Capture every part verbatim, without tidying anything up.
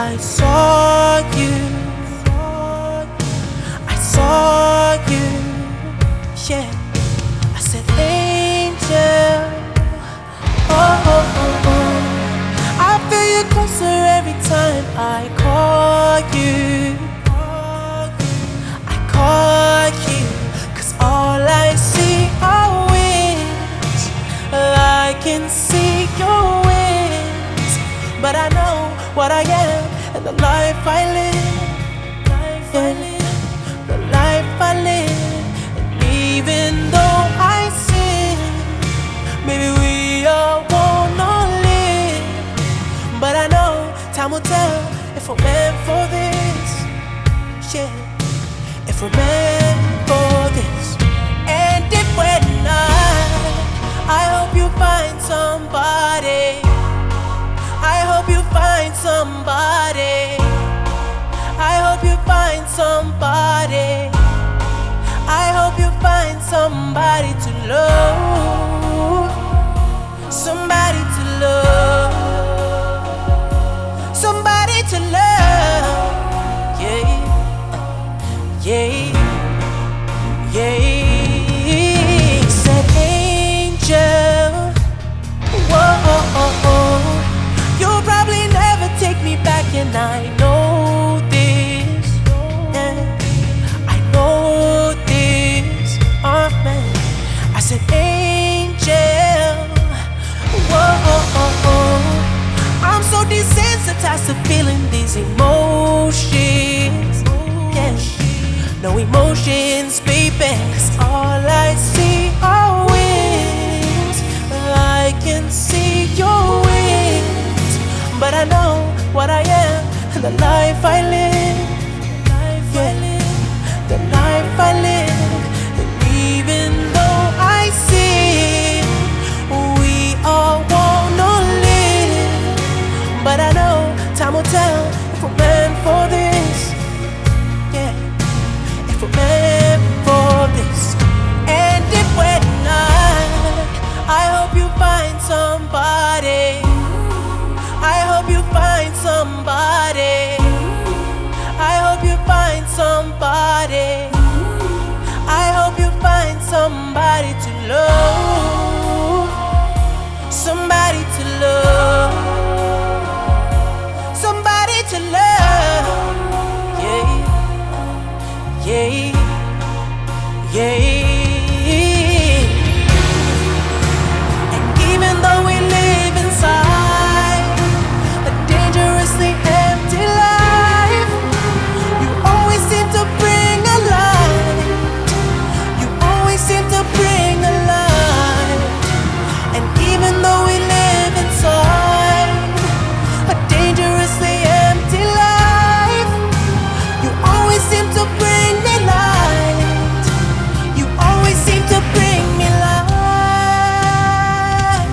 I saw you, I saw you, yeah. I said, angel, oh, oh, oh, oh. I feel you closer every time I call you. I call you, 'cause all I see are wings. I can see your wings, but I know what I am and the life I live. Life I live, the life I live. And even though I sin, maybe we all won't not live. But I know time will tell if we're meant for this. Yeah, if we're meant for this. And if we're not, I hope you find somebody. I hope you find somebody. I hope you find somebody. I hope you find somebody to love. Somebody to love. Somebody to love. Yeah. Yeah. Yeah. Said angel. Whoa. You'll probably never take me back, and I know this. Yeah. I know this. Oh man. I said angel. Whoa. I'm so desensitized to feeling these emotions. Yeah. No emotions, baby. 'Cause all I see are wings. I can see your wings, but I know what I am and the life I live. Yeah. The life I live. And even though I sin, we all won't not live. But I know time will tell if we're meant for this. Yeah, if we're meant for this. And if we're not, I hope you find somebody. I hope you find somebody. I hope you find somebody. I hope you find somebody to love. Somebody to love. Somebody to love. Yeah. Yeah. Yeah. And even though we live inside a dangerously empty life, you always seem to bring a light. You always seem to bring a light. And even though we live inside a dangerously empty life, you always seem to bring me light. You always seem to bring me light.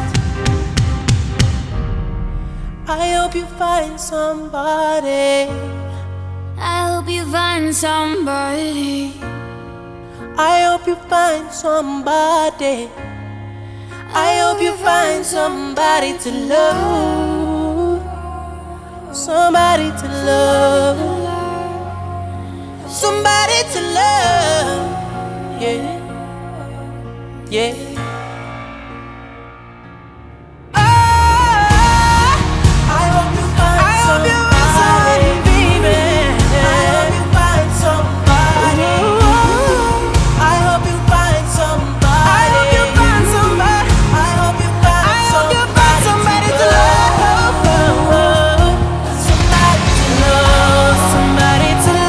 I hope you find somebody. I hope you find somebody. I hope you find somebody. I hope you find somebody to love. Somebody to love. Somebody to love. Yeah. Yeah.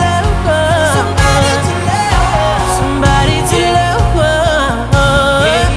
Yeah.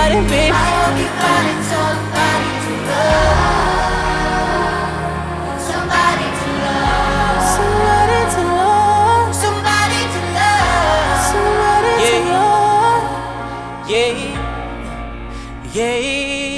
somebody, baby. I hope you find somebody to love, somebody to love, Somebody to love, somebody to love, somebody yeah. to love. Yeah, yeah.